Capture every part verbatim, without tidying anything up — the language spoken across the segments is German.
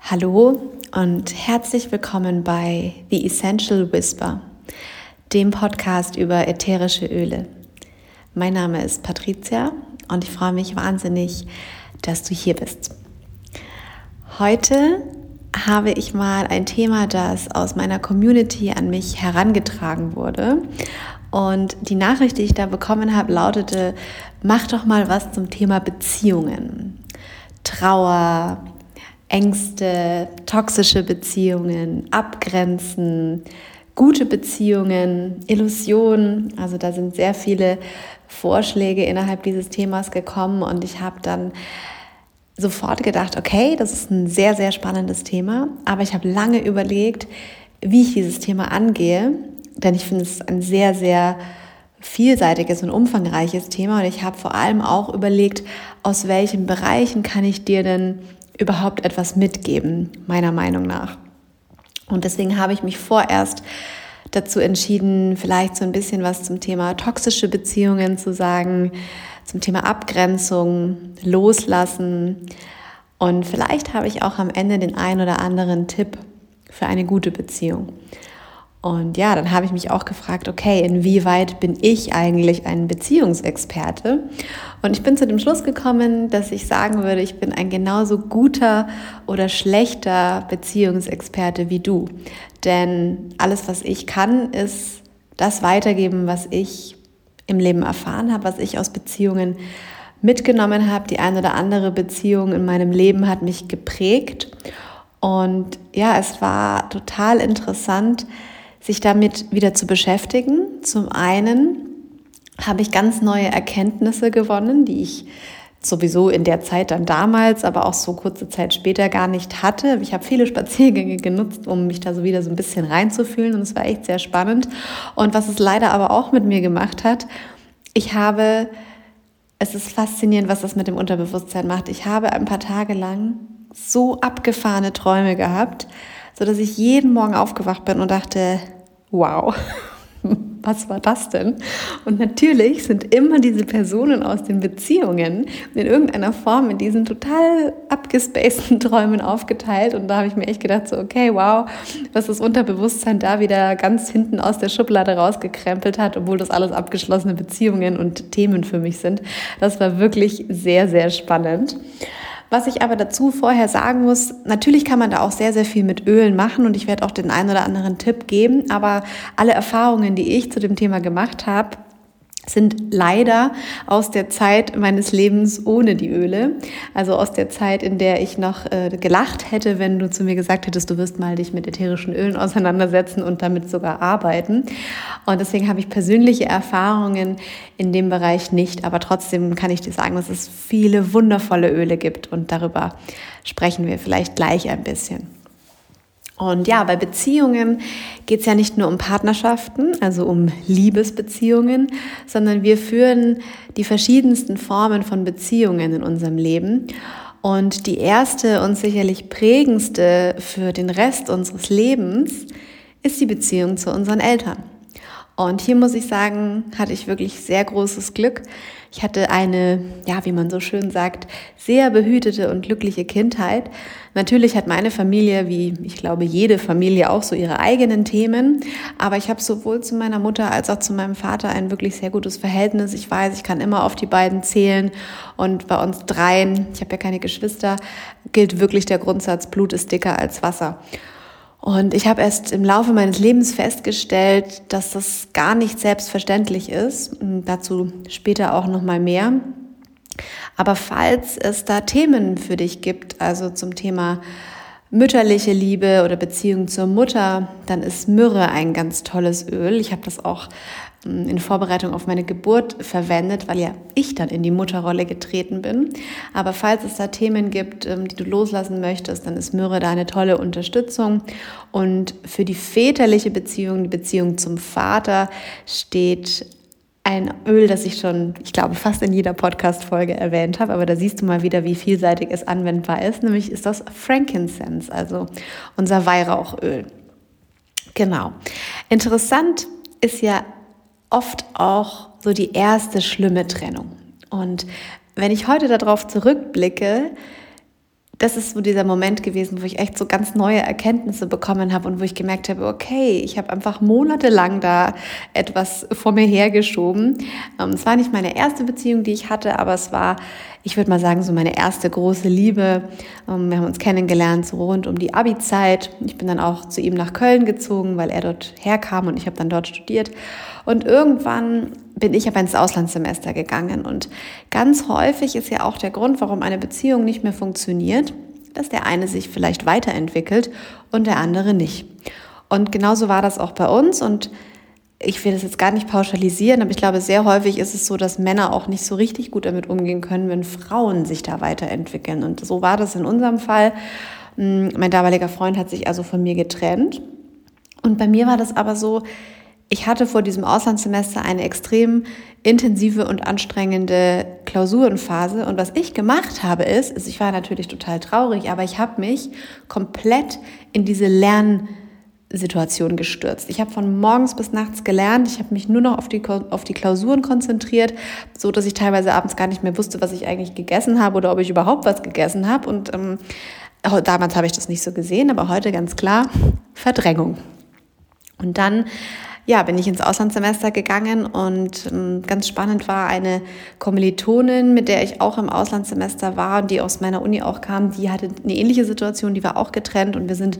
Hallo und herzlich willkommen bei The Essential Whisper, dem Podcast über ätherische Öle. Mein Name ist Patricia und ich freue mich wahnsinnig, dass du hier bist. Heute habe ich mal ein Thema, das aus meiner Community an mich herangetragen wurde. Und die Nachricht, die ich da bekommen habe, lautete: Mach doch mal was zum Thema Beziehungen. Trauer, Ängste, toxische Beziehungen, Abgrenzen, gute Beziehungen, Illusionen. Also da sind sehr viele Vorschläge innerhalb dieses Themas gekommen und ich habe dann sofort gedacht, okay, das ist ein sehr, sehr spannendes Thema, aber ich habe lange überlegt, wie ich dieses Thema angehe, denn ich finde es ein sehr, sehr vielseitiges und umfangreiches Thema und ich habe vor allem auch überlegt, aus welchen Bereichen kann ich dir denn überhaupt etwas mitgeben, meiner Meinung nach. Und deswegen habe ich mich vorerst dazu entschieden, vielleicht so ein bisschen was zum Thema toxische Beziehungen zu sagen, zum Thema Abgrenzung, Loslassen und vielleicht habe ich auch am Ende den ein oder anderen Tipp für eine gute Beziehung. Und ja, dann habe ich mich auch gefragt, okay, inwieweit bin ich eigentlich ein Beziehungsexperte? Und ich bin zu dem Schluss gekommen, dass ich sagen würde, ich bin ein genauso guter oder schlechter Beziehungsexperte wie du. Denn alles, was ich kann, ist das weitergeben, was ich im Leben erfahren habe, was ich aus Beziehungen mitgenommen habe. Die eine oder andere Beziehung in meinem Leben hat mich geprägt. Und ja, es war total interessant, sich damit wieder zu beschäftigen. Zum einen habe ich ganz neue Erkenntnisse gewonnen, die ich sowieso in der Zeit dann damals, aber auch so kurze Zeit später gar nicht hatte. Ich habe viele Spaziergänge genutzt, um mich da so wieder so ein bisschen reinzufühlen und es war echt sehr spannend. Und was es leider aber auch mit mir gemacht hat, ich habe, es ist faszinierend, was das mit dem Unterbewusstsein macht. Ich habe ein paar Tage lang so abgefahrene Träume gehabt, so dass ich jeden Morgen aufgewacht bin und dachte, wow, was war das denn? Und natürlich sind immer diese Personen aus den Beziehungen in irgendeiner Form in diesen total abgespaceden Träumen aufgeteilt. Und da habe ich mir echt gedacht, so okay, wow, was das Unterbewusstsein da wieder ganz hinten aus der Schublade rausgekrempelt hat, obwohl das alles abgeschlossene Beziehungen und Themen für mich sind. Das war wirklich sehr, sehr spannend. Was ich aber dazu vorher sagen muss, natürlich kann man da auch sehr, sehr viel mit Ölen machen und ich werde auch den einen oder anderen Tipp geben, aber alle Erfahrungen, die ich zu dem Thema gemacht habe, sind leider aus der Zeit meines Lebens ohne die Öle, also aus der Zeit, in der ich noch äh, gelacht hätte, wenn du zu mir gesagt hättest, du wirst mal dich mit ätherischen Ölen auseinandersetzen und damit sogar arbeiten. Und deswegen habe ich persönliche Erfahrungen in dem Bereich nicht, aber trotzdem kann ich dir sagen, dass es viele wundervolle Öle gibt und darüber sprechen wir vielleicht gleich ein bisschen. Und ja, bei Beziehungen geht es ja nicht nur um Partnerschaften, also um Liebesbeziehungen, sondern wir führen die verschiedensten Formen von Beziehungen in unserem Leben. Und die erste und sicherlich prägendste für den Rest unseres Lebens ist die Beziehung zu unseren Eltern. Und hier muss ich sagen, hatte ich wirklich sehr großes Glück. Ich hatte eine, ja, wie man so schön sagt, sehr behütete und glückliche Kindheit. Natürlich hat meine Familie, wie ich glaube jede Familie, auch so ihre eigenen Themen. Aber ich habe sowohl zu meiner Mutter als auch zu meinem Vater ein wirklich sehr gutes Verhältnis. Ich weiß, ich kann immer auf die beiden zählen. Und bei uns dreien, ich habe ja keine Geschwister, gilt wirklich der Grundsatz, Blut ist dicker als Wasser. Und ich habe erst im Laufe meines Lebens festgestellt, dass das gar nicht selbstverständlich ist. Und dazu später auch noch mal mehr. Aber falls es da Themen für dich gibt, also zum Thema mütterliche Liebe oder Beziehung zur Mutter, dann ist Myrrhe ein ganz tolles Öl. Ich habe das auch in Vorbereitung auf meine Geburt verwendet, weil ja ich dann in die Mutterrolle getreten bin. Aber falls es da Themen gibt, die du loslassen möchtest, dann ist Myrrhe da eine tolle Unterstützung. Und für die väterliche Beziehung, die Beziehung zum Vater, steht ein Öl, das ich schon, ich glaube, fast in jeder Podcast-Folge erwähnt habe, aber da siehst du mal wieder, wie vielseitig es anwendbar ist. Nämlich ist das Frankincense, also unser Weihrauchöl. Genau. Interessant ist ja oft auch so die erste schlimme Trennung. Und wenn ich heute darauf zurückblicke, das ist so dieser Moment gewesen, wo ich echt so ganz neue Erkenntnisse bekommen habe und wo ich gemerkt habe, okay, ich habe einfach monatelang da etwas vor mir hergeschoben. Es war nicht meine erste Beziehung, die ich hatte, aber es war, ich würde mal sagen, so meine erste große Liebe. Wir haben uns kennengelernt so rund um die Abi-Zeit. Ich bin dann auch zu ihm nach Köln gezogen, weil er dort herkam und ich habe dann dort studiert. Und irgendwann bin ich aber ins Auslandssemester gegangen. Und ganz häufig ist ja auch der Grund, warum eine Beziehung nicht mehr funktioniert, dass der eine sich vielleicht weiterentwickelt und der andere nicht. Und genauso war das auch bei uns. Und ich will das jetzt gar nicht pauschalisieren, aber ich glaube, sehr häufig ist es so, dass Männer auch nicht so richtig gut damit umgehen können, wenn Frauen sich da weiterentwickeln. Und so war das in unserem Fall. Mein damaliger Freund hat sich also von mir getrennt. Und bei mir war das aber so, ich hatte vor diesem Auslandssemester eine extrem intensive und anstrengende Klausurenphase. Und was ich gemacht habe, ist, ist ich war natürlich total traurig, aber ich habe mich komplett in diese Lernsituation gestürzt. Ich habe von morgens bis nachts gelernt. Ich habe mich nur noch auf die, auf die Klausuren konzentriert, so dass ich teilweise abends gar nicht mehr wusste, was ich eigentlich gegessen habe oder ob ich überhaupt was gegessen habe. Und ähm, damals habe ich das nicht so gesehen, aber heute ganz klar Verdrängung. Und dann ja, bin ich ins Auslandssemester gegangen und ähm, ganz spannend war eine Kommilitonin, mit der ich auch im Auslandssemester war und die aus meiner Uni auch kam, die hatte eine ähnliche Situation, die war auch getrennt und wir sind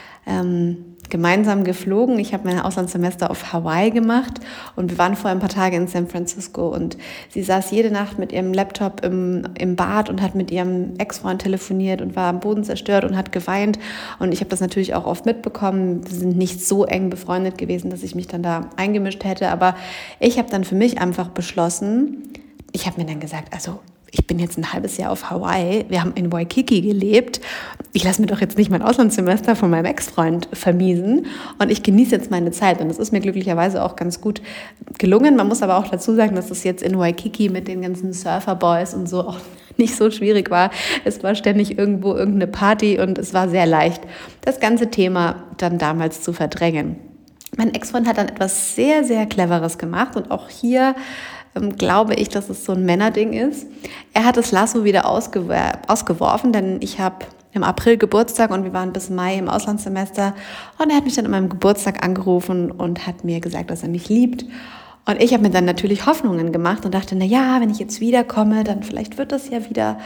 ähm, gemeinsam geflogen. Ich habe mein Auslandssemester auf Hawaii gemacht und wir waren vor ein paar Tage in San Francisco und sie saß jede Nacht mit ihrem Laptop im, im Bad und hat mit ihrem Ex-Freund telefoniert und war am Boden zerstört und hat geweint und ich habe das natürlich auch oft mitbekommen. Wir sind nicht so eng befreundet gewesen, dass ich mich dann da eingemischt hätte, aber ich habe dann für mich einfach beschlossen, ich habe mir dann gesagt, also ich bin jetzt ein halbes Jahr auf Hawaii, wir haben in Waikiki gelebt, ich lasse mir doch jetzt nicht mein Auslandssemester von meinem Ex-Freund vermiesen und ich genieße jetzt meine Zeit und das ist mir glücklicherweise auch ganz gut gelungen. Man muss aber auch dazu sagen, dass es jetzt in Waikiki mit den ganzen Surferboys und so auch nicht so schwierig war. Es war ständig irgendwo irgendeine Party und es war sehr leicht, das ganze Thema dann damals zu verdrängen. Mein Ex-Freund hat dann etwas sehr, sehr Cleveres gemacht und auch hier glaube ich, dass es so ein Männerding ist. Er hat das Lasso wieder ausgewer- ausgeworfen, denn ich habe im April Geburtstag und wir waren bis Mai im Auslandssemester und er hat mich dann an meinem Geburtstag angerufen und hat mir gesagt, dass er mich liebt. Und ich habe mir dann natürlich Hoffnungen gemacht und dachte, na ja, wenn ich jetzt wiederkomme, dann vielleicht wird das ja wieder.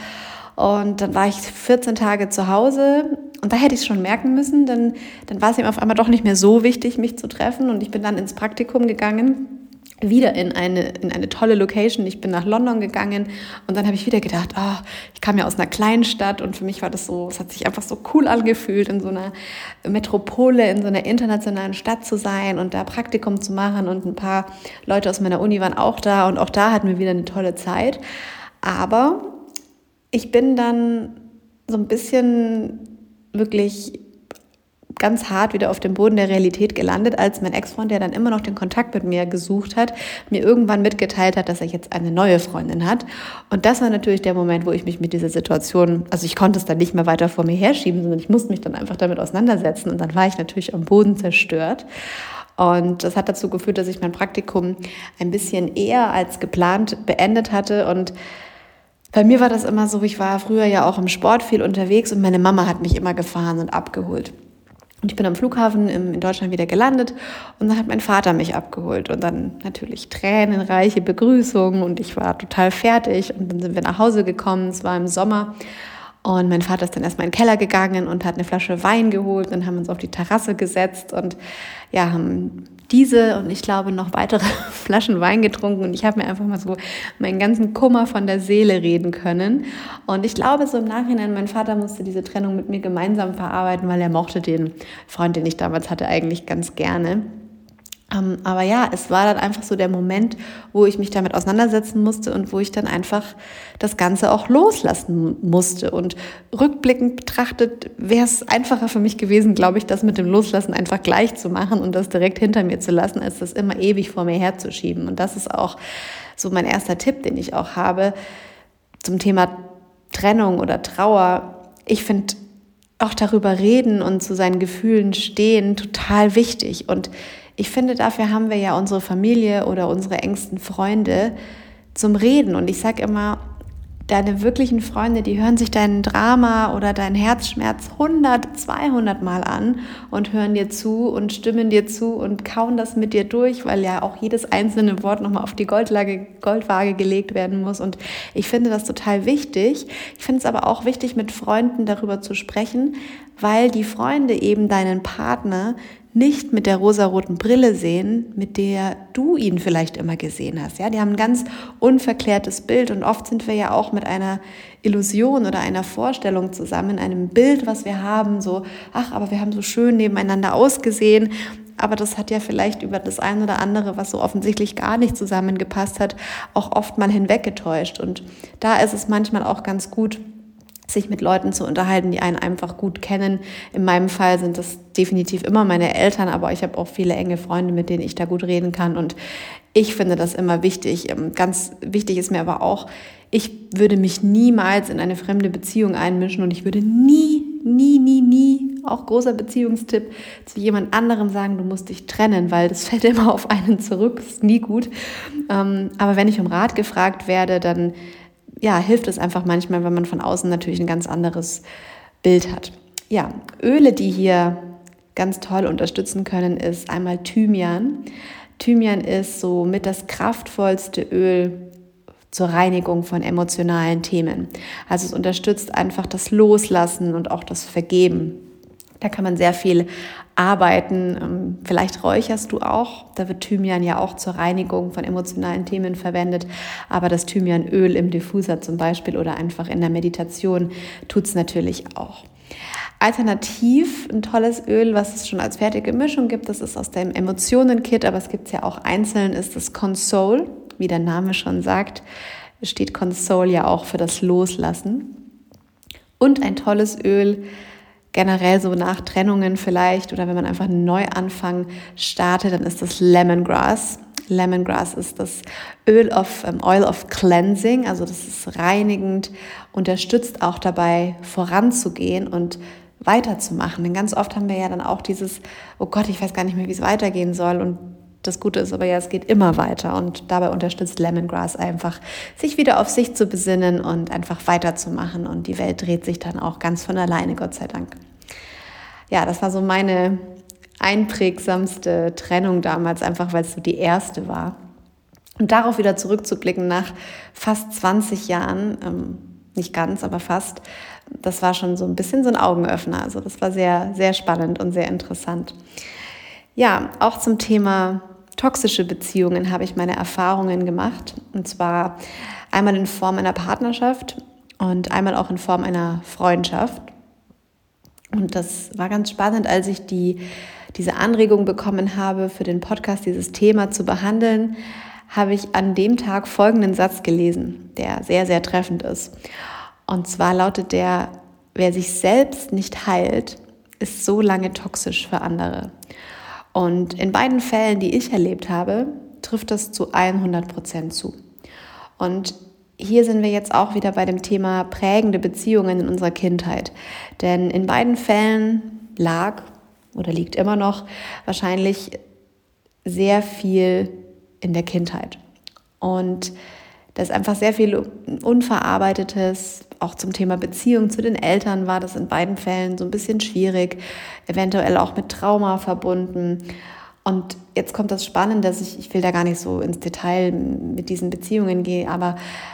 Und dann war ich vierzehn Tage zu Hause und da hätte ich es schon merken müssen, denn dann war es ihm auf einmal doch nicht mehr so wichtig, mich zu treffen und ich bin dann ins Praktikum gegangen. Wieder in eine in eine tolle Location. Ich bin nach London gegangen und dann habe ich wieder gedacht, oh, ich kam ja aus einer kleinen Stadt und für mich war das so, es hat sich einfach so cool angefühlt, in so einer Metropole, in so einer internationalen Stadt zu sein und da Praktikum zu machen und ein paar Leute aus meiner Uni waren auch da und auch da hatten wir wieder eine tolle Zeit. Aber ich bin dann so ein bisschen wirklich ganz hart wieder auf dem Boden der Realität gelandet, als mein Ex-Freund, der dann immer noch den Kontakt mit mir gesucht hat, mir irgendwann mitgeteilt hat, dass er jetzt eine neue Freundin hat. Und das war natürlich der Moment, wo ich mich mit dieser Situation, also ich konnte es dann nicht mehr weiter vor mir herschieben, sondern ich musste mich dann einfach damit auseinandersetzen. Und dann war ich natürlich am Boden zerstört. Und das hat dazu geführt, dass ich mein Praktikum ein bisschen eher als geplant beendet hatte. Und bei mir war das immer so, ich war früher ja auch im Sport viel unterwegs und meine Mama hat mich immer gefahren und abgeholt. Und ich bin am Flughafen in Deutschland wieder gelandet und dann hat mein Vater mich abgeholt und dann natürlich tränenreiche Begrüßungen und ich war total fertig und dann sind wir nach Hause gekommen, es war im Sommer und mein Vater ist dann erstmal in den Keller gegangen und hat eine Flasche Wein geholt, dann haben wir uns auf die Terrasse gesetzt und ja, haben diese und ich glaube noch weitere Flaschen Wein getrunken und ich habe mir einfach mal so meinen ganzen Kummer von der Seele reden können und ich glaube so im Nachhinein, mein Vater musste diese Trennung mit mir gemeinsam verarbeiten, weil er mochte den Freund, den ich damals hatte, eigentlich ganz gerne. Um, aber ja, es war dann einfach so der Moment, wo ich mich damit auseinandersetzen musste und wo ich dann einfach das Ganze auch loslassen musste. Und rückblickend betrachtet wäre es einfacher für mich gewesen, glaube ich, das mit dem Loslassen einfach gleich zu machen und das direkt hinter mir zu lassen, als das immer ewig vor mir herzuschieben. Und das ist auch so mein erster Tipp, den ich auch habe zum Thema Trennung oder Trauer. Ich finde auch darüber reden und zu seinen Gefühlen stehen total wichtig. Und ich finde, dafür haben wir ja unsere Familie oder unsere engsten Freunde zum Reden. Und ich sage immer, deine wirklichen Freunde, die hören sich dein Drama oder dein Herzschmerz hundert, zweihundert Mal an und hören dir zu und stimmen dir zu und kauen das mit dir durch, weil ja auch jedes einzelne Wort nochmal auf die Goldlage, Goldwaage gelegt werden muss. Und ich finde das total wichtig. Ich finde es aber auch wichtig, mit Freunden darüber zu sprechen, weil die Freunde eben deinen Partner nicht mit der rosaroten Brille sehen, mit der du ihn vielleicht immer gesehen hast. Ja, die haben ein ganz unverklärtes Bild und oft sind wir ja auch mit einer Illusion oder einer Vorstellung zusammen, einem Bild, was wir haben, so, ach, aber wir haben so schön nebeneinander ausgesehen, aber das hat ja vielleicht über das ein oder andere, was so offensichtlich gar nicht zusammengepasst hat, auch oft mal hinweggetäuscht. Und da ist es manchmal auch ganz gut, sich mit Leuten zu unterhalten, die einen einfach gut kennen. In meinem Fall sind das definitiv immer meine Eltern, aber ich habe auch viele enge Freunde, mit denen ich da gut reden kann. Und ich finde das immer wichtig. Ganz wichtig ist mir aber auch, ich würde mich niemals in eine fremde Beziehung einmischen und ich würde nie, nie, nie, nie, auch großer Beziehungstipp, zu jemand anderem sagen, du musst dich trennen, weil das fällt immer auf einen zurück, ist nie gut. Aber wenn ich um Rat gefragt werde, dann ja, hilft es einfach manchmal, wenn man von außen natürlich ein ganz anderes Bild hat. Ja, Öle, die hier ganz toll unterstützen können, ist einmal Thymian. Thymian ist so mit das kraftvollste Öl zur Reinigung von emotionalen Themen. Also es unterstützt einfach das Loslassen und auch das Vergeben. Da kann man sehr viel arbeiten. Vielleicht räucherst du auch. Da wird Thymian ja auch zur Reinigung von emotionalen Themen verwendet. Aber das Thymianöl im Diffuser zum Beispiel oder einfach in der Meditation tut es natürlich auch. Alternativ ein tolles Öl, was es schon als fertige Mischung gibt, das ist aus dem Emotionen-Kit, aber es gibt es ja auch einzeln, ist das Console. Wie der Name schon sagt, steht Console ja auch für das Loslassen. Und ein tolles Öl, generell so nach Trennungen vielleicht oder wenn man einfach einen Neuanfang startet, dann ist das Lemongrass. Lemongrass ist das Öl of, um, Oil of Cleansing, also das ist reinigend, unterstützt auch dabei voranzugehen und weiterzumachen. Denn ganz oft haben wir ja dann auch dieses, oh Gott, ich weiß gar nicht mehr, wie es weitergehen soll und das Gute ist aber ja, es geht immer weiter und dabei unterstützt Lemongrass einfach, sich wieder auf sich zu besinnen und einfach weiterzumachen und die Welt dreht sich dann auch ganz von alleine, Gott sei Dank. Ja, das war so meine einprägsamste Trennung damals, einfach weil es so die erste war. Und darauf wieder zurückzublicken nach fast zwanzig Jahren, ähm, nicht ganz, aber fast, das war schon so ein bisschen so ein Augenöffner. Also das war sehr, sehr spannend und sehr interessant. Ja, auch zum Thema toxische Beziehungen habe ich meine Erfahrungen gemacht. Und zwar einmal in Form einer Partnerschaft und einmal auch in Form einer Freundschaft. Und das war ganz spannend, als ich die, diese Anregung bekommen habe, für den Podcast dieses Thema zu behandeln, habe ich an dem Tag folgenden Satz gelesen, der sehr, sehr treffend ist. Und zwar lautet der: Wer sich selbst nicht heilt, ist so lange toxisch für andere. Und in beiden Fällen, die ich erlebt habe, trifft das zu hundert Prozent zu. Und hier sind wir jetzt auch wieder bei dem Thema prägende Beziehungen in unserer Kindheit. Denn in beiden Fällen lag oder liegt immer noch wahrscheinlich sehr viel in der Kindheit. Und da ist einfach sehr viel Unverarbeitetes. Auch zum Thema Beziehung zu den Eltern war das in beiden Fällen so ein bisschen schwierig, eventuell auch mit Trauma verbunden. Und jetzt kommt das Spannende, dass ich, ich will da gar nicht so ins Detail mit diesen Beziehungen gehen, aber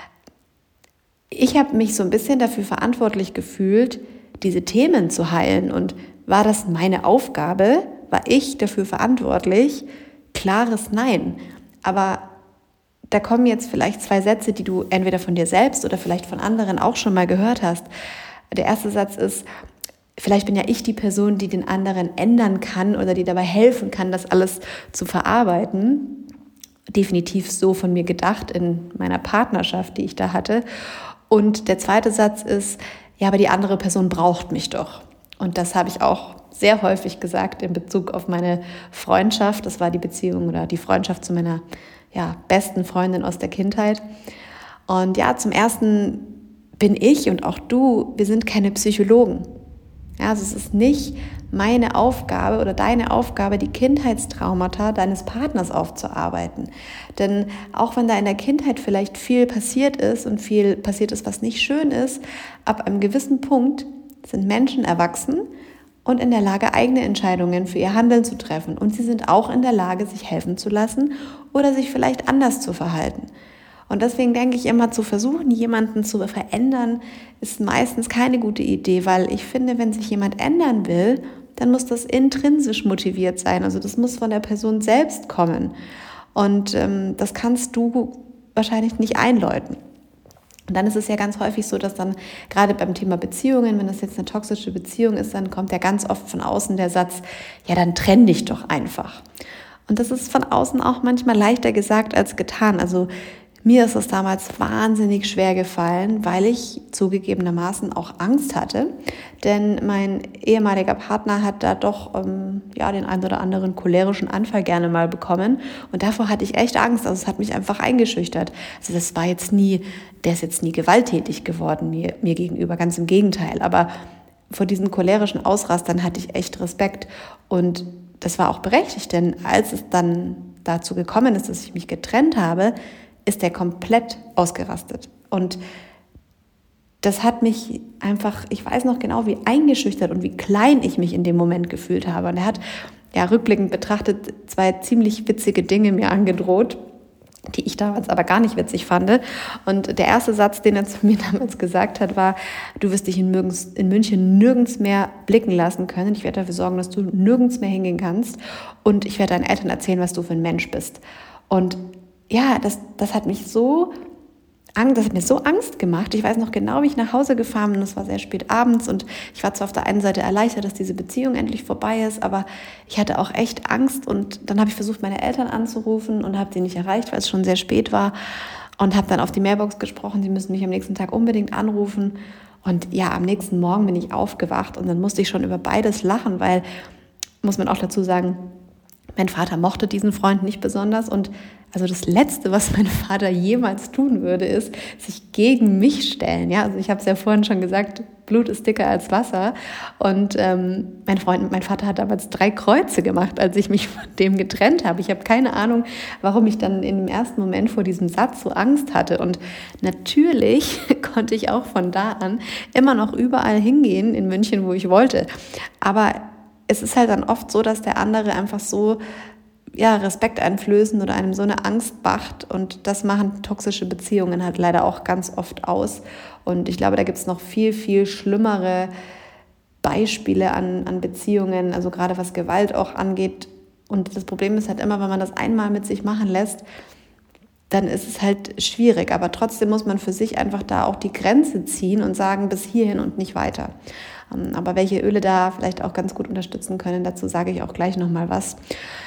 ich habe mich so ein bisschen dafür verantwortlich gefühlt, diese Themen zu heilen. Und war das meine Aufgabe? War ich dafür verantwortlich? Klares Nein. Aber da kommen jetzt vielleicht zwei Sätze, die du entweder von dir selbst oder vielleicht von anderen auch schon mal gehört hast. Der erste Satz ist: Vielleicht bin ja ich die Person, die den anderen ändern kann oder die dabei helfen kann, das alles zu verarbeiten. Definitiv so von mir gedacht in meiner Partnerschaft, die ich da hatte. Und der zweite Satz ist: Ja, aber die andere Person braucht mich doch. Und das habe ich auch sehr häufig gesagt in Bezug auf meine Freundschaft. Das war die Beziehung oder die Freundschaft zu meiner ja, besten Freundin aus der Kindheit. Und ja, zum Ersten bin ich und auch du, wir sind keine Psychologen. Ja, also es ist nicht meine Aufgabe oder deine Aufgabe, die Kindheitstraumata deines Partners aufzuarbeiten. Denn auch wenn da in der Kindheit vielleicht viel passiert ist und viel passiert ist, was nicht schön ist, ab einem gewissen Punkt sind Menschen erwachsen und in der Lage, eigene Entscheidungen für ihr Handeln zu treffen. Und sie sind auch in der Lage, sich helfen zu lassen oder sich vielleicht anders zu verhalten. Und deswegen denke ich immer, zu versuchen, jemanden zu verändern, ist meistens keine gute Idee, weil ich finde, wenn sich jemand ändern will, dann muss das intrinsisch motiviert sein. Also das muss von der Person selbst kommen. Und ähm, das kannst du wahrscheinlich nicht einläuten. Und dann ist es ja ganz häufig so, dass dann gerade beim Thema Beziehungen, wenn das jetzt eine toxische Beziehung ist, dann kommt ja ganz oft von außen der Satz, ja, dann trenn dich doch einfach. Und das ist von außen auch manchmal leichter gesagt als getan. Also mir ist es damals wahnsinnig schwer gefallen, weil ich zugegebenermaßen auch Angst hatte, denn mein ehemaliger Partner hat da doch ähm, ja, den einen oder anderen cholerischen Anfall gerne mal bekommen und davor hatte ich echt Angst, also es hat mich einfach eingeschüchtert. Also das war jetzt nie, der ist jetzt nie gewalttätig geworden mir, mir gegenüber, ganz im Gegenteil, aber vor diesen cholerischen Ausrastern hatte ich echt Respekt und das war auch berechtigt, denn als es dann dazu gekommen ist, dass ich mich getrennt habe, ist der komplett ausgerastet. Und das hat mich einfach, ich weiß noch genau, wie eingeschüchtert und wie klein ich mich in dem Moment gefühlt habe. Und er hat ja rückblickend betrachtet zwei ziemlich witzige Dinge mir angedroht, die ich damals aber gar nicht witzig fand. Und der erste Satz, den er zu mir damals gesagt hat, war, du wirst dich in, Mürgens, in München nirgends mehr blicken lassen können. Ich werde dafür sorgen, dass du nirgends mehr hingehen kannst. Und ich werde deinen Eltern erzählen, was du für ein Mensch bist. Und ja, das, das hat mich so, das hat mir so Angst gemacht. Ich weiß noch genau, wie ich nach Hause gefahren bin. Es war sehr spät abends und ich war zwar auf der einen Seite erleichtert, dass diese Beziehung endlich vorbei ist, aber ich hatte auch echt Angst und dann habe ich versucht, meine Eltern anzurufen und habe sie nicht erreicht, weil es schon sehr spät war und habe dann auf die Mailbox gesprochen, sie müssen mich am nächsten Tag unbedingt anrufen und ja, am nächsten Morgen bin ich aufgewacht und dann musste ich schon über beides lachen, weil, muss man auch dazu sagen, mein Vater mochte diesen Freund nicht besonders und also das Letzte, was mein Vater jemals tun würde, ist, sich gegen mich stellen. Ja, also ich habe es ja vorhin schon gesagt, Blut ist dicker als Wasser. Und ähm, mein Freund, mein Vater hat damals drei Kreuze gemacht, als ich mich von dem getrennt habe. Ich habe keine Ahnung, warum ich dann in dem ersten Moment vor diesem Satz so Angst hatte. Und natürlich konnte ich auch von da an immer noch überall hingehen in München, wo ich wollte. Aber es ist halt dann oft so, dass der andere einfach so ja, Respekt einflößen oder einem so eine Angst macht und das machen toxische Beziehungen halt leider auch ganz oft aus und ich glaube, da gibt es noch viel, viel schlimmere Beispiele an, an Beziehungen, also gerade was Gewalt auch angeht und das Problem ist halt immer, wenn man das einmal mit sich machen lässt, dann ist es halt schwierig, aber trotzdem muss man für sich einfach da auch die Grenze ziehen und sagen, bis hierhin und nicht weiter. Aber welche Öle da vielleicht auch ganz gut unterstützen können, dazu sage ich auch gleich nochmal was.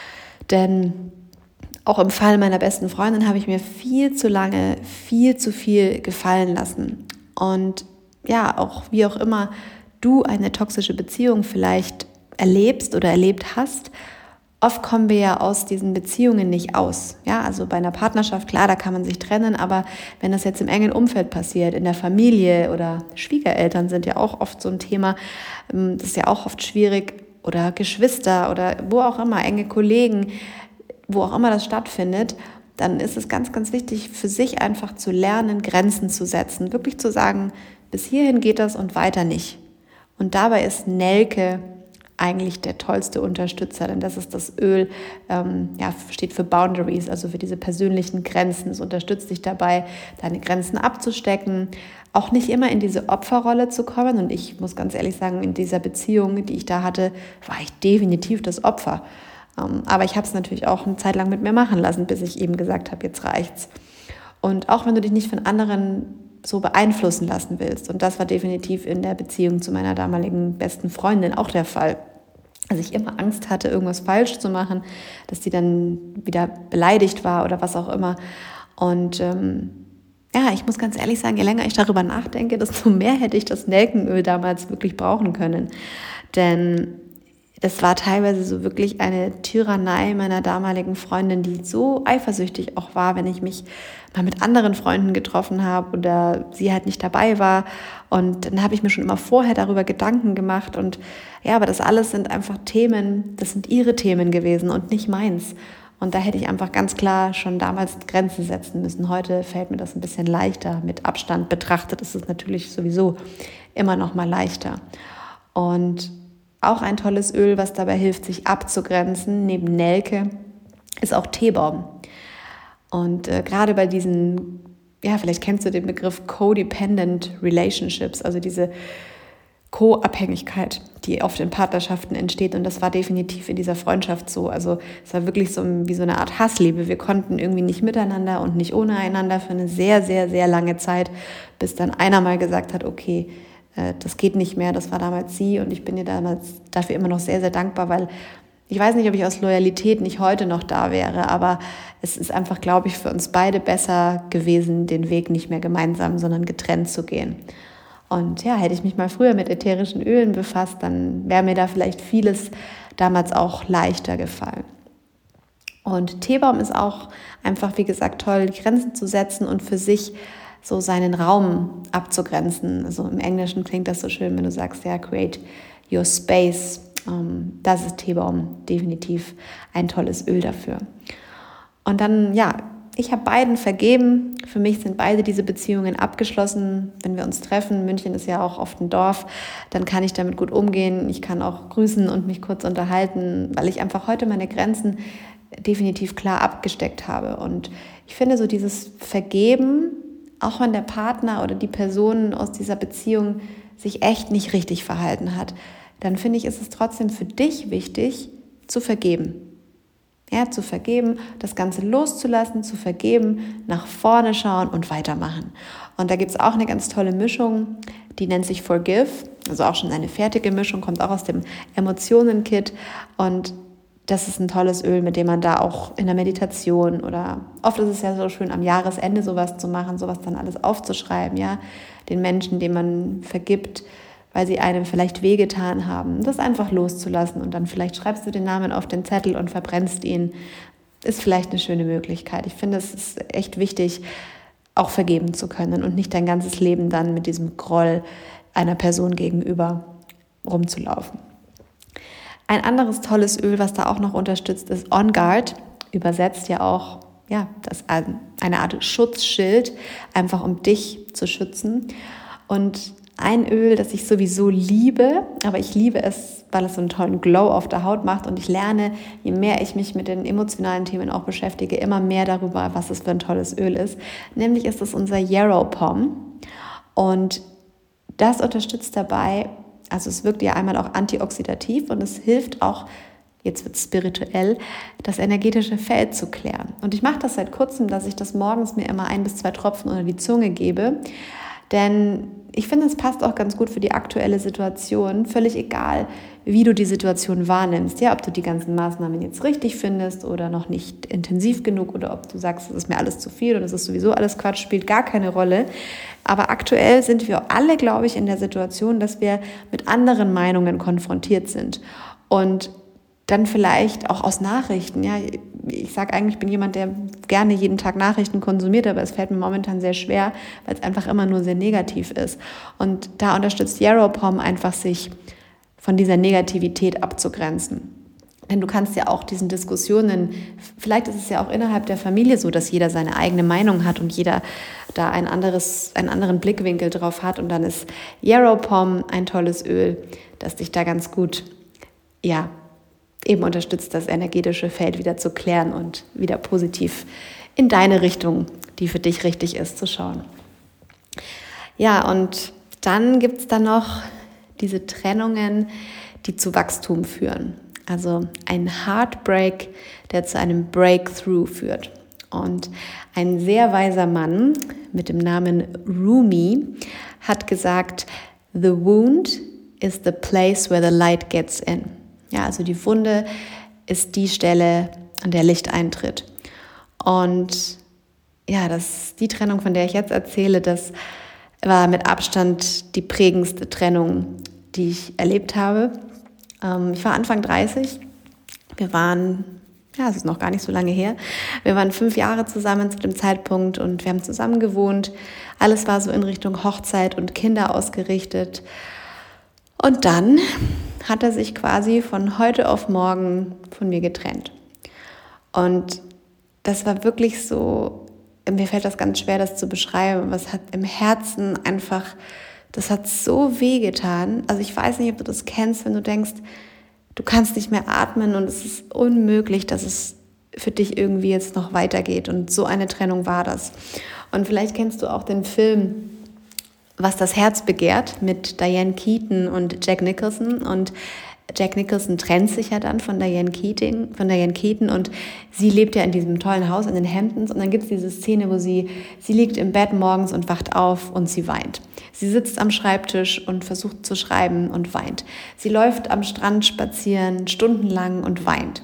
Denn auch im Fall meiner besten Freundin habe ich mir viel zu lange, viel zu viel gefallen lassen. Und ja, auch wie auch immer du eine toxische Beziehung vielleicht erlebst oder erlebt hast, oft kommen wir ja aus diesen Beziehungen nicht aus. Ja, also bei einer Partnerschaft, klar, da kann man sich trennen, aber wenn das jetzt im engen Umfeld passiert, in der Familie oder Schwiegereltern sind ja auch oft so ein Thema, das ist ja auch oft schwierig, oder Geschwister oder wo auch immer, enge Kollegen, wo auch immer das stattfindet, dann ist es ganz, ganz wichtig für sich einfach zu lernen, Grenzen zu setzen, wirklich zu sagen, bis hierhin geht das und weiter nicht. Und dabei ist Nelke eigentlich der tollste Unterstützer, denn das ist das Öl, ähm, ja, steht für Boundaries, also für diese persönlichen Grenzen. Es unterstützt dich dabei, deine Grenzen abzustecken, auch nicht immer in diese Opferrolle zu kommen. Und ich muss ganz ehrlich sagen, in dieser Beziehung, die ich da hatte, war ich definitiv das Opfer. Ähm, aber ich habe es natürlich auch eine Zeit lang mit mir machen lassen, bis ich eben gesagt habe, jetzt reicht's. Und auch wenn du dich nicht von anderen so beeinflussen lassen willst, und das war definitiv in der Beziehung zu meiner damaligen besten Freundin auch der Fall, also ich immer Angst hatte, irgendwas falsch zu machen, dass die dann wieder beleidigt war oder was auch immer. Und ähm, ja, ich muss ganz ehrlich sagen, je länger ich darüber nachdenke, desto mehr hätte ich das Nelkenöl damals wirklich brauchen können. Denn das war teilweise so wirklich eine Tyrannei meiner damaligen Freundin, die so eifersüchtig auch war, wenn ich mich mal mit anderen Freunden getroffen habe oder sie halt nicht dabei war. Und dann habe ich mir schon immer vorher darüber Gedanken gemacht. Und ja, aber das alles sind einfach Themen, das sind ihre Themen gewesen und nicht meins. Und da hätte ich einfach ganz klar schon damals Grenzen setzen müssen. Heute fällt mir das ein bisschen leichter. Mit Abstand betrachtet ist es natürlich sowieso immer noch mal leichter. Und auch ein tolles Öl, was dabei hilft, sich abzugrenzen, neben Nelke, ist auch Teebaum. Und äh, gerade bei diesen, ja, vielleicht kennst du den Begriff Codependent Relationships, also diese Co-Abhängigkeit, die oft in Partnerschaften entsteht. Und das war definitiv in dieser Freundschaft so. Also es war wirklich so wie so eine Art Hassliebe. Wir konnten irgendwie nicht miteinander und nicht ohne einander für eine sehr, sehr, sehr lange Zeit, bis dann einer mal gesagt hat, okay, das geht nicht mehr, das war damals sie und ich bin ihr damals dafür immer noch sehr, sehr dankbar, weil ich weiß nicht, ob ich aus Loyalität nicht heute noch da wäre, aber es ist einfach, glaube ich, für uns beide besser gewesen, den Weg nicht mehr gemeinsam, sondern getrennt zu gehen. Und ja, hätte ich mich mal früher mit ätherischen Ölen befasst, dann wäre mir da vielleicht vieles damals auch leichter gefallen. Und Teebaum ist auch einfach, wie gesagt, toll, die Grenzen zu setzen und für sich so seinen Raum abzugrenzen. Also im Englischen klingt das so schön, wenn du sagst, ja, create your space. Das ist Teebaum definitiv ein tolles Öl dafür. Und dann, ja, ich habe beiden vergeben. Für mich sind beide diese Beziehungen abgeschlossen. Wenn wir uns treffen, München ist ja auch oft ein Dorf, dann kann ich damit gut umgehen. Ich kann auch grüßen und mich kurz unterhalten, weil ich einfach heute meine Grenzen definitiv klar abgesteckt habe. Und ich finde so dieses Vergeben, auch wenn der Partner oder die Person aus dieser Beziehung sich echt nicht richtig verhalten hat, dann finde ich, ist es trotzdem für dich wichtig, zu vergeben. Ja, zu vergeben, das Ganze loszulassen, zu vergeben, nach vorne schauen und weitermachen. Und da gibt es auch eine ganz tolle Mischung, die nennt sich Forgive, also auch schon eine fertige Mischung, kommt auch aus dem Emotionen-Kit und das ist ein tolles Öl, mit dem man da auch in der Meditation oder oft ist es ja so schön, am Jahresende sowas zu machen, sowas dann alles aufzuschreiben, ja, den Menschen, denen man vergibt, weil sie einem vielleicht wehgetan haben, das einfach loszulassen und dann vielleicht schreibst du den Namen auf den Zettel und verbrennst ihn, ist vielleicht eine schöne Möglichkeit. Ich finde, es ist echt wichtig, auch vergeben zu können und nicht dein ganzes Leben dann mit diesem Groll einer Person gegenüber rumzulaufen. Ein anderes tolles Öl, was da auch noch unterstützt, ist On Guard, übersetzt ja auch, ja, das eine Art Schutzschild, einfach um dich zu schützen. Und ein Öl, das ich sowieso liebe, aber ich liebe es, weil es so einen tollen Glow auf der Haut macht und ich lerne, je mehr ich mich mit den emotionalen Themen auch beschäftige, immer mehr darüber, was es für ein tolles Öl ist. Nämlich ist es unser Yarrow Pom und das unterstützt dabei, also es wirkt ja einmal auch antioxidativ und es hilft auch, jetzt wird es spirituell, das energetische Feld zu klären. Und ich mache das seit kurzem, dass ich das morgens mir immer ein bis zwei Tropfen unter die Zunge gebe, denn ich finde, es passt auch ganz gut für die aktuelle Situation, völlig egal, wie du die Situation wahrnimmst, ja, ob du die ganzen Maßnahmen jetzt richtig findest oder noch nicht intensiv genug oder ob du sagst, es ist mir alles zu viel und es ist sowieso alles Quatsch, spielt gar keine Rolle. Aber aktuell sind wir alle, glaube ich, in der Situation, dass wir mit anderen Meinungen konfrontiert sind und dann vielleicht auch aus Nachrichten, ja, ich sage eigentlich, ich bin jemand, der gerne jeden Tag Nachrichten konsumiert, aber es fällt mir momentan sehr schwer, weil es einfach immer nur sehr negativ ist. Und da unterstützt Yarrow Pom einfach, sich von dieser Negativität abzugrenzen. Denn du kannst ja auch diesen Diskussionen, vielleicht ist es ja auch innerhalb der Familie so, dass jeder seine eigene Meinung hat und jeder da ein anderes, einen anderen Blickwinkel drauf hat. Und dann ist Yarrow Pom ein tolles Öl, das dich da ganz gut, ja, eben unterstützt, das energetische Feld wieder zu klären und wieder positiv in deine Richtung, die für dich richtig ist, zu schauen. Ja, und dann gibt es da noch diese Trennungen, die zu Wachstum führen. Also ein Heartbreak, der zu einem Breakthrough führt. Und ein sehr weiser Mann mit dem Namen Rumi hat gesagt, "The wound is the place where the light gets in." Ja, also die Wunde ist die Stelle, an der Licht eintritt. Und ja, das, die Trennung, von der ich jetzt erzähle, das war mit Abstand die prägendste Trennung, die ich erlebt habe. Ähm, ich war Anfang dreißig. Wir waren, ja, es ist noch gar nicht so lange her. Wir waren fünf Jahre zusammen zu dem Zeitpunkt und wir haben zusammen gewohnt. Alles war so in Richtung Hochzeit und Kinder ausgerichtet. Und dann hat er sich quasi von heute auf morgen von mir getrennt. Und das war wirklich so, mir fällt das ganz schwer, das zu beschreiben, aber es hat im Herzen einfach, das hat so wehgetan. Also ich weiß nicht, ob du das kennst, wenn du denkst, du kannst nicht mehr atmen und es ist unmöglich, dass es für dich irgendwie jetzt noch weitergeht. Und so eine Trennung war das. Und vielleicht kennst du auch den Film Was das Herz begehrt mit Diane Keaton und Jack Nicholson. Und Jack Nicholson trennt sich ja dann von Diane Keaton, von Diane Keaton und sie lebt ja in diesem tollen Haus in den Hamptons und dann gibt es diese Szene, wo sie, sie liegt im Bett morgens und wacht auf und sie weint. Sie sitzt am Schreibtisch und versucht zu schreiben und weint. Sie läuft am Strand spazieren, stundenlang und weint.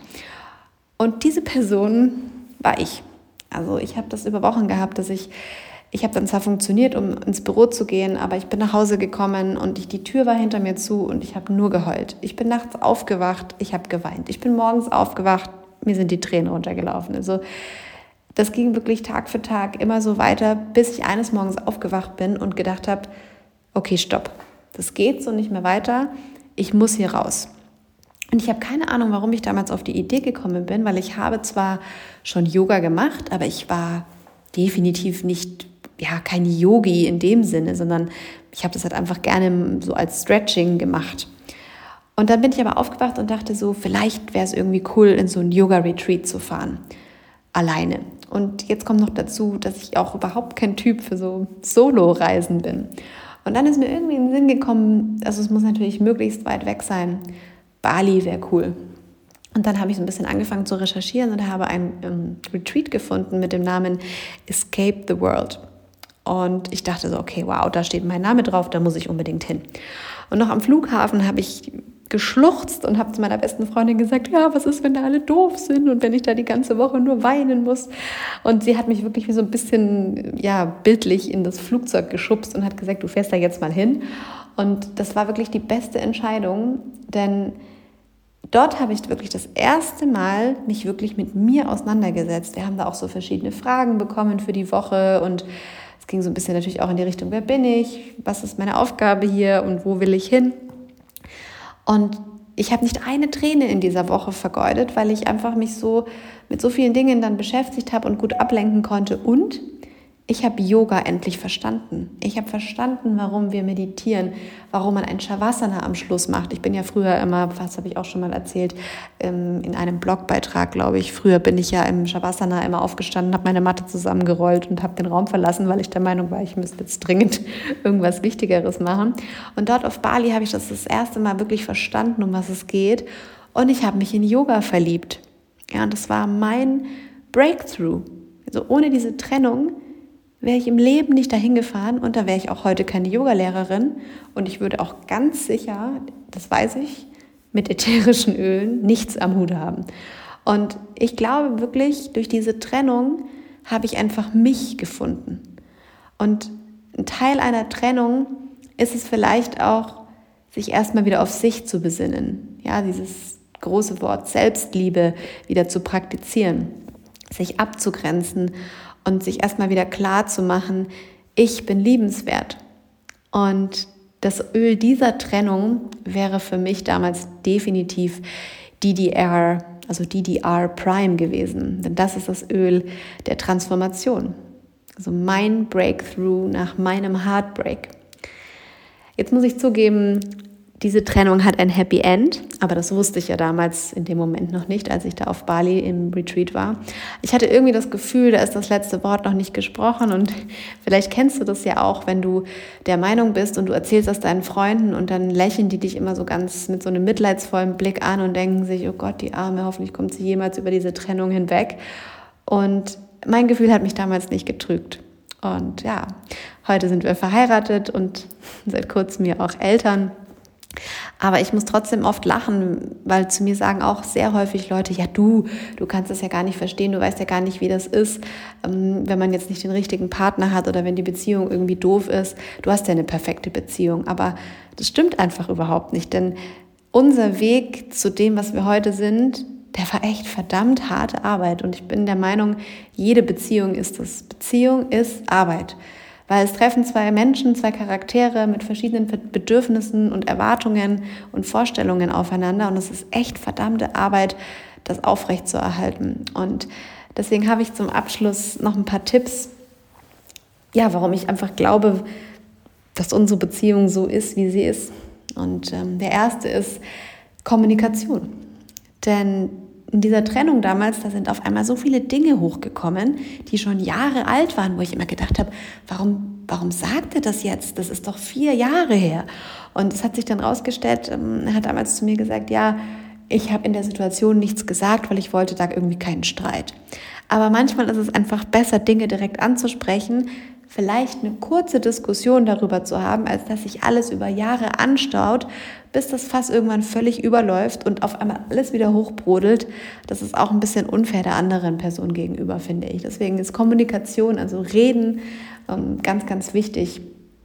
Und diese Person war ich. Also ich habe das über Wochen gehabt, dass ich Ich habe dann zwar funktioniert, um ins Büro zu gehen, aber ich bin nach Hause gekommen und ich, die Tür war hinter mir zu und ich habe nur geheult. Ich bin nachts aufgewacht, ich habe geweint. Ich bin morgens aufgewacht, mir sind die Tränen runtergelaufen. Also das ging wirklich Tag für Tag immer so weiter, bis ich eines Morgens aufgewacht bin und gedacht habe, okay, stopp, das geht so nicht mehr weiter, ich muss hier raus. Und ich habe keine Ahnung, warum ich damals auf die Idee gekommen bin, weil ich habe zwar schon Yoga gemacht, aber ich war definitiv nicht ja, kein Yogi in dem Sinne, sondern ich habe das halt einfach gerne so als Stretching gemacht. Und dann bin ich aber aufgewacht und dachte so, vielleicht wäre es irgendwie cool, in so ein Yoga-Retreat zu fahren, alleine. Und jetzt kommt noch dazu, dass ich auch überhaupt kein Typ für so Solo-Reisen bin. Und dann ist mir irgendwie in den Sinn gekommen, also es muss natürlich möglichst weit weg sein. Bali wäre cool. Und dann habe ich so ein bisschen angefangen zu recherchieren und habe ein ähm, Retreat gefunden mit dem Namen Escape the World. Und ich dachte so, okay, wow, da steht mein Name drauf, da muss ich unbedingt hin. Und noch am Flughafen habe ich geschluchzt und habe zu meiner besten Freundin gesagt, ja, was ist, wenn da alle doof sind und wenn ich da die ganze Woche nur weinen muss? Und sie hat mich wirklich wie so ein bisschen ja, bildlich in das Flugzeug geschubst und hat gesagt, du fährst da jetzt mal hin. Und das war wirklich die beste Entscheidung, denn dort habe ich wirklich das erste Mal mich wirklich mit mir auseinandergesetzt. Wir haben da auch so verschiedene Fragen bekommen für die Woche und es ging so ein bisschen natürlich auch in die Richtung, wer bin ich, was ist meine Aufgabe hier und wo will ich hin? Und ich habe nicht eine Träne in dieser Woche vergeudet, weil ich einfach mich so mit so vielen Dingen dann beschäftigt habe und gut ablenken konnte. Und ich habe Yoga endlich verstanden. Ich habe verstanden, warum wir meditieren, warum man ein Shavasana am Schluss macht. Ich bin ja früher immer, das habe ich auch schon mal erzählt, in einem Blogbeitrag, glaube ich, früher bin ich ja im Shavasana immer aufgestanden, habe meine Matte zusammengerollt und habe den Raum verlassen, weil ich der Meinung war, ich müsste jetzt dringend irgendwas Wichtigeres machen. Und dort auf Bali habe ich das das erste Mal wirklich verstanden, um was es geht. Und ich habe mich in Yoga verliebt. Ja, und das war mein Breakthrough. Also ohne diese Trennung wäre ich im Leben nicht dahin gefahren und da wäre ich auch heute keine Yogalehrerin und ich würde auch ganz sicher, das weiß ich, mit ätherischen Ölen nichts am Hut haben. Und ich glaube wirklich, durch diese Trennung habe ich einfach mich gefunden. Und ein Teil einer Trennung ist es vielleicht auch, sich erstmal wieder auf sich zu besinnen. Ja, dieses große Wort Selbstliebe wieder zu praktizieren, sich abzugrenzen und sich erstmal wieder klar zu machen, ich bin liebenswert. Und das Öl dieser Trennung wäre für mich damals definitiv D D R, also D D R Prime gewesen. Denn das ist das Öl der Transformation. Also mein Breakthrough nach meinem Heartbreak. Jetzt muss ich zugeben, diese Trennung hat ein Happy End, aber das wusste ich ja damals in dem Moment noch nicht, als ich da auf Bali im Retreat war. Ich hatte irgendwie das Gefühl, da ist das letzte Wort noch nicht gesprochen und vielleicht kennst du das ja auch, wenn du der Meinung bist und du erzählst das deinen Freunden und dann lächeln die dich immer so ganz mit so einem mitleidsvollen Blick an und denken sich, oh Gott, die Arme, hoffentlich kommt sie jemals über diese Trennung hinweg. Und mein Gefühl hat mich damals nicht getrügt. Und ja, heute sind wir verheiratet und seit kurzem ja auch Eltern. Aber ich muss trotzdem oft lachen, weil zu mir sagen auch sehr häufig Leute, ja du, du kannst das ja gar nicht verstehen, du weißt ja gar nicht, wie das ist, wenn man jetzt nicht den richtigen Partner hat oder wenn die Beziehung irgendwie doof ist. Du hast ja eine perfekte Beziehung, aber das stimmt einfach überhaupt nicht, denn unser Weg zu dem, was wir heute sind, der war echt verdammt harte Arbeit. Und ich bin der Meinung, jede Beziehung ist das. Beziehung ist Arbeit. Weil es treffen zwei Menschen, zwei Charaktere mit verschiedenen Bedürfnissen und Erwartungen und Vorstellungen aufeinander. Und es ist echt verdammte Arbeit, das aufrechtzuerhalten. Und deswegen habe ich zum Abschluss noch ein paar Tipps, ja, warum ich einfach glaube, dass unsere Beziehung so ist, wie sie ist. Und ähm, der erste ist Kommunikation. Denn in dieser Trennung damals, da sind auf einmal so viele Dinge hochgekommen, die schon Jahre alt waren, wo ich immer gedacht habe, warum, warum sagt er das jetzt? Das ist doch vier Jahre her. Und es hat sich dann rausgestellt, ähm, er hat damals zu mir gesagt, ja, ich habe in der Situation nichts gesagt, weil ich wollte da irgendwie keinen Streit. Aber manchmal ist es einfach besser, Dinge direkt anzusprechen, vielleicht eine kurze Diskussion darüber zu haben, als dass sich alles über Jahre anstaut, bis das Fass irgendwann völlig überläuft und auf einmal alles wieder hochbrodelt. Das ist auch ein bisschen unfair der anderen Person gegenüber, finde ich. Deswegen ist Kommunikation, also Reden, ganz, ganz wichtig.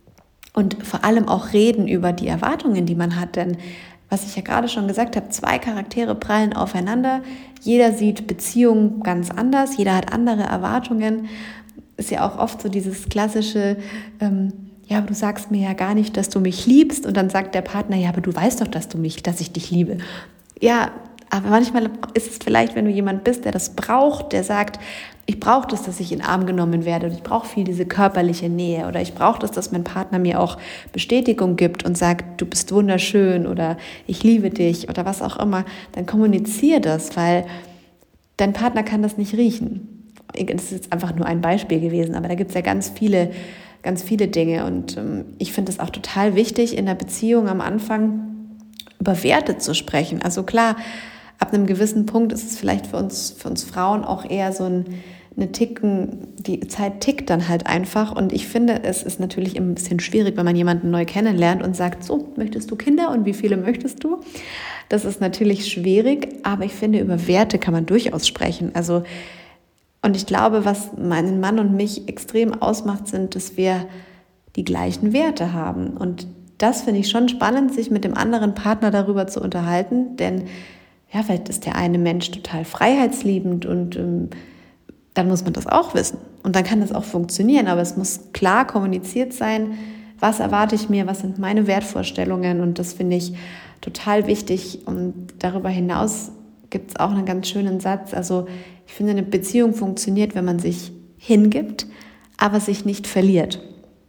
Und vor allem auch reden über die Erwartungen, die man hat. Denn was ich ja gerade schon gesagt habe, zwei Charaktere prallen aufeinander. Jeder sieht Beziehungen ganz anders, jeder hat andere Erwartungen. Ist ja auch oft so dieses klassische, ähm, ja, aber du sagst mir ja gar nicht, dass du mich liebst. Und dann sagt der Partner, ja, aber du weißt doch, dass du mich, dass ich dich liebe. Ja, aber manchmal ist es vielleicht, wenn du jemand bist, der das braucht, der sagt, ich brauche das, dass ich in den Arm genommen werde. Und ich brauche viel diese körperliche Nähe. Oder ich brauche das, dass mein Partner mir auch Bestätigung gibt und sagt, du bist wunderschön oder ich liebe dich oder was auch immer. Dann kommuniziere das, weil dein Partner kann das nicht riechen. Das ist jetzt einfach nur ein Beispiel gewesen, aber da gibt es ja ganz viele, ganz viele Dinge. Und ähm, ich finde es auch total wichtig, in der Beziehung am Anfang über Werte zu sprechen. Also klar, ab einem gewissen Punkt ist es vielleicht für uns, für uns Frauen auch eher so ein eine Ticken, die Zeit tickt dann halt einfach. Und ich finde, es ist natürlich immer ein bisschen schwierig, wenn man jemanden neu kennenlernt und sagt, so, möchtest du Kinder und wie viele möchtest du? Das ist natürlich schwierig, aber ich finde, über Werte kann man durchaus sprechen. Also Und ich glaube, was meinen Mann und mich extrem ausmacht, sind, dass wir die gleichen Werte haben. Und das finde ich schon spannend, sich mit dem anderen Partner darüber zu unterhalten, denn ja, vielleicht ist der eine Mensch total freiheitsliebend und ähm, dann muss man das auch wissen. Und dann kann das auch funktionieren, aber es muss klar kommuniziert sein, was erwarte ich mir, was sind meine Wertvorstellungen, und das finde ich total wichtig. Und darüber hinaus gibt es auch einen ganz schönen Satz, also ich finde, eine Beziehung funktioniert, wenn man sich hingibt, aber sich nicht verliert.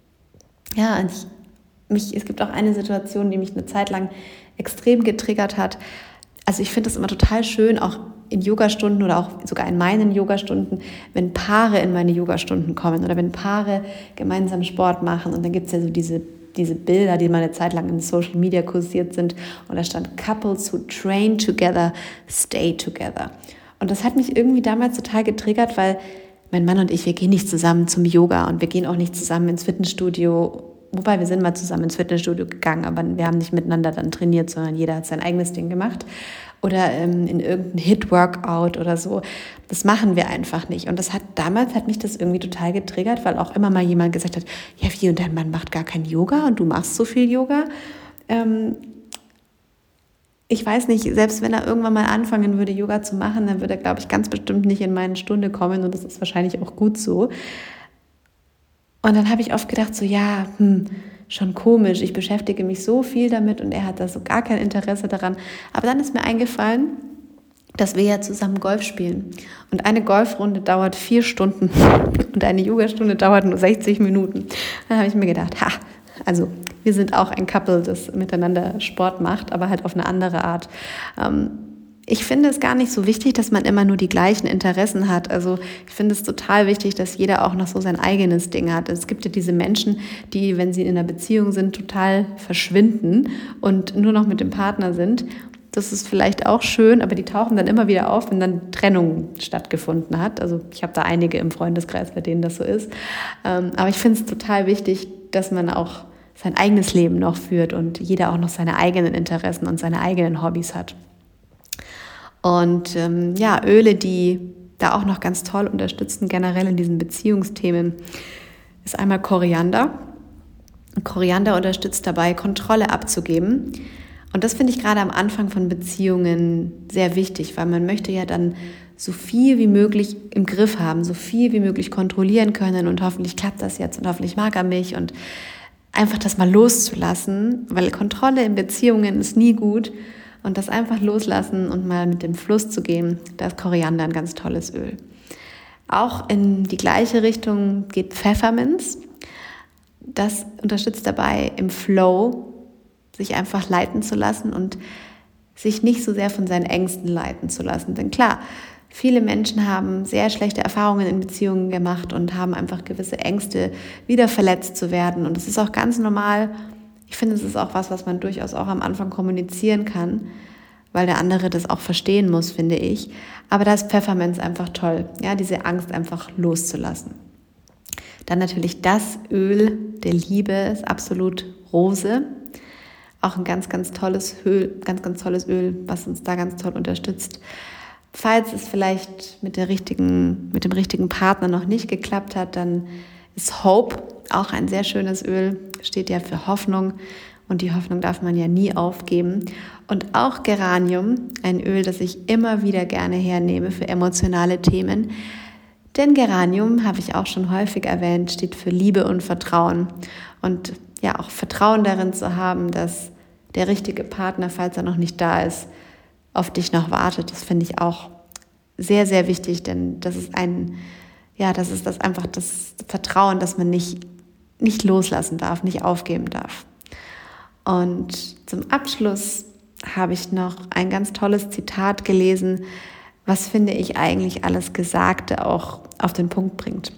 Ja, und ich, mich, es gibt auch eine Situation, die mich eine Zeit lang extrem getriggert hat. Also ich finde es immer total schön, auch in Yogastunden oder auch sogar in meinen Yogastunden, wenn Paare in meine Yogastunden kommen oder wenn Paare gemeinsam Sport machen. Und dann gibt es ja so diese, diese Bilder, die mal eine Zeit lang in Social Media kursiert sind. Und da stand, Couples who train together, stay together. Und das hat mich irgendwie damals total getriggert, weil mein Mann und ich, wir gehen nicht zusammen zum Yoga und wir gehen auch nicht zusammen ins Fitnessstudio. Wobei, wir sind mal zusammen ins Fitnessstudio gegangen, aber wir haben nicht miteinander dann trainiert, sondern jeder hat sein eigenes Ding gemacht. Oder ähm, in irgendein Hit-Workout oder so. Das machen wir einfach nicht. Und das hat damals hat mich das irgendwie total getriggert, weil auch immer mal jemand gesagt hat, ja, wie, und dein Mann macht gar kein Yoga und du machst so viel Yoga. Ähm, ich weiß nicht, selbst wenn er irgendwann mal anfangen würde, Yoga zu machen, dann würde er, glaube ich, ganz bestimmt nicht in meine Stunde kommen, und das ist wahrscheinlich auch gut so. Und dann habe ich oft gedacht, so ja, hm, schon komisch, ich beschäftige mich so viel damit und er hat da so gar kein Interesse daran. Aber dann ist mir eingefallen, dass wir ja zusammen Golf spielen. Und eine Golfrunde dauert vier Stunden und eine Yogastunde dauert nur sechzig Minuten. Dann habe ich mir gedacht, ha, also wir sind auch ein Couple, das miteinander Sport macht, aber halt auf eine andere Art. Ähm, Ich finde es gar nicht so wichtig, dass man immer nur die gleichen Interessen hat. Also ich finde es total wichtig, dass jeder auch noch so sein eigenes Ding hat. Es gibt ja diese Menschen, die, wenn sie in einer Beziehung sind, total verschwinden und nur noch mit dem Partner sind. Das ist vielleicht auch schön, aber die tauchen dann immer wieder auf, wenn dann Trennung stattgefunden hat. Also ich habe da einige im Freundeskreis, bei denen das so ist. Aber ich finde es total wichtig, dass man auch sein eigenes Leben noch führt und jeder auch noch seine eigenen Interessen und seine eigenen Hobbys hat. Und ähm, ja, Öle, die da auch noch ganz toll unterstützen, generell in diesen Beziehungsthemen, ist einmal Koriander. Koriander unterstützt dabei, Kontrolle abzugeben. Und das finde ich gerade am Anfang von Beziehungen sehr wichtig, weil man möchte ja dann so viel wie möglich im Griff haben, so viel wie möglich kontrollieren können und hoffentlich klappt das jetzt und hoffentlich mag er mich und einfach das mal loszulassen, weil Kontrolle in Beziehungen ist nie gut und das einfach loslassen und mal mit dem Fluss zu gehen, da ist Koriander ein ganz tolles Öl. Auch in die gleiche Richtung geht Pfefferminz. Das unterstützt dabei im Flow, sich einfach leiten zu lassen und sich nicht so sehr von seinen Ängsten leiten zu lassen. Denn klar, viele Menschen haben sehr schlechte Erfahrungen in Beziehungen gemacht und haben einfach gewisse Ängste, wieder verletzt zu werden. Und das ist auch ganz normal. Ich finde, es ist auch was, was man durchaus auch am Anfang kommunizieren kann, weil der andere das auch verstehen muss, finde ich. Aber da ist Pfefferminz einfach toll, ja, diese Angst einfach loszulassen. Dann natürlich das Öl der Liebe ist absolut Rose. Auch ein ganz, ganz tolles Öl, ganz, ganz tolles Öl, was uns da ganz toll unterstützt. Falls es vielleicht mit der richtigen, mit dem richtigen Partner noch nicht geklappt hat, dann ist Hope auch ein sehr schönes Öl, steht ja für Hoffnung und die Hoffnung darf man ja nie aufgeben. Und auch Geranium, ein Öl, das ich immer wieder gerne hernehme für emotionale Themen. Denn Geranium, habe ich auch schon häufig erwähnt, steht für Liebe und Vertrauen. Und ja, auch Vertrauen darin zu haben, dass der richtige Partner, falls er noch nicht da ist, auf dich noch wartet. Das finde ich auch sehr, sehr wichtig, denn das ist ein, ja, das ist das einfach das Vertrauen, dass man nicht, nicht loslassen darf, nicht aufgeben darf. Und zum Abschluss habe ich noch ein ganz tolles Zitat gelesen, was, finde ich, eigentlich alles Gesagte auch auf den Punkt bringt.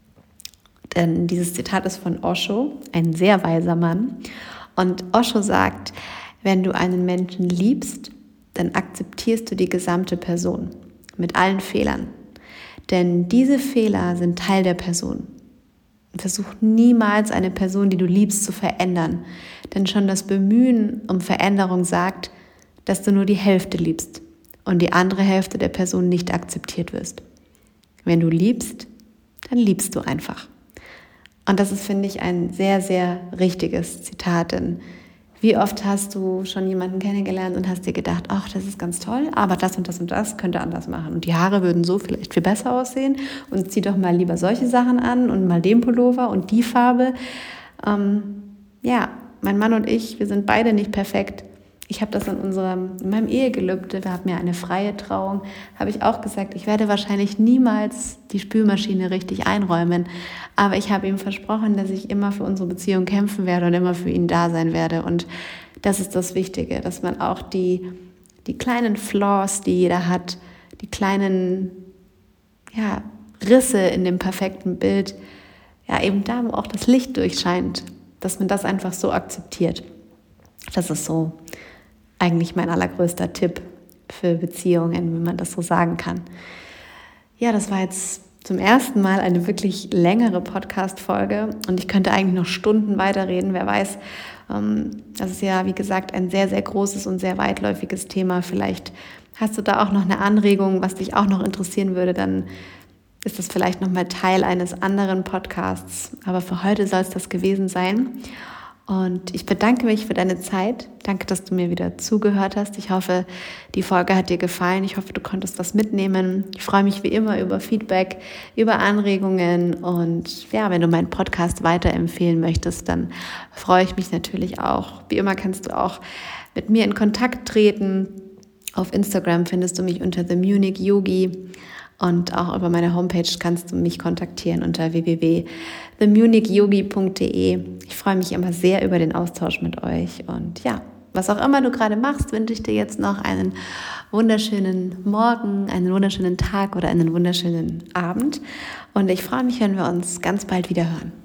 Denn dieses Zitat ist von Osho, ein sehr weiser Mann. Und Osho sagt, wenn du einen Menschen liebst, dann akzeptierst du die gesamte Person mit allen Fehlern. Denn diese Fehler sind Teil der Person. Und versuch niemals eine Person, die du liebst, zu verändern. Denn schon das Bemühen um Veränderung sagt, dass du nur die Hälfte liebst und die andere Hälfte der Person nicht akzeptiert wirst. Wenn du liebst, dann liebst du einfach. Und das ist, finde ich, ein sehr, sehr richtiges Zitat. Denn wie oft hast du schon jemanden kennengelernt und hast dir gedacht, ach, das ist ganz toll, aber das und das und das könnte anders machen. Und die Haare würden so vielleicht viel besser aussehen und zieh doch mal lieber solche Sachen an und mal den Pullover und die Farbe. Ähm, ja, mein Mann und ich, wir sind beide nicht perfekt. Ich habe das in, unserem, in meinem Ehegelübde, wir haben ja eine freie Trauung, habe ich auch gesagt, ich werde wahrscheinlich niemals die Spülmaschine richtig einräumen, aber ich habe ihm versprochen, dass ich immer für unsere Beziehung kämpfen werde und immer für ihn da sein werde. Und das ist das Wichtige, dass man auch die, die kleinen Flaws, die jeder hat, die kleinen ja, Risse in dem perfekten Bild, ja eben da, wo auch das Licht durchscheint, dass man das einfach so akzeptiert. Das ist so eigentlich mein allergrößter Tipp für Beziehungen, wenn man das so sagen kann. Ja, das war jetzt zum ersten Mal eine wirklich längere Podcast-Folge und ich könnte eigentlich noch Stunden weiterreden. Wer weiß, das ist ja, wie gesagt, ein sehr, sehr großes und sehr weitläufiges Thema. Vielleicht hast du da auch noch eine Anregung, was dich auch noch interessieren würde, dann ist das vielleicht nochmal Teil eines anderen Podcasts. Aber für heute soll es das gewesen sein. Und ich bedanke mich für deine Zeit. Danke, dass du mir wieder zugehört hast. Ich hoffe, die Folge hat dir gefallen. Ich hoffe, du konntest was mitnehmen. Ich freue mich wie immer über Feedback, über Anregungen. Und ja, wenn du meinen Podcast weiterempfehlen möchtest, dann freue ich mich natürlich auch. Wie immer kannst du auch mit mir in Kontakt treten. Auf Instagram findest du mich unter The Munich Yogi. Und auch über meine Homepage kannst du mich kontaktieren unter w w w punkt the munich yogi punkt d e. Ich freue mich immer sehr über den Austausch mit euch. Und ja, was auch immer du gerade machst, wünsche ich dir jetzt noch einen wunderschönen Morgen, einen wunderschönen Tag oder einen wunderschönen Abend. Und ich freue mich, wenn wir uns ganz bald wieder hören.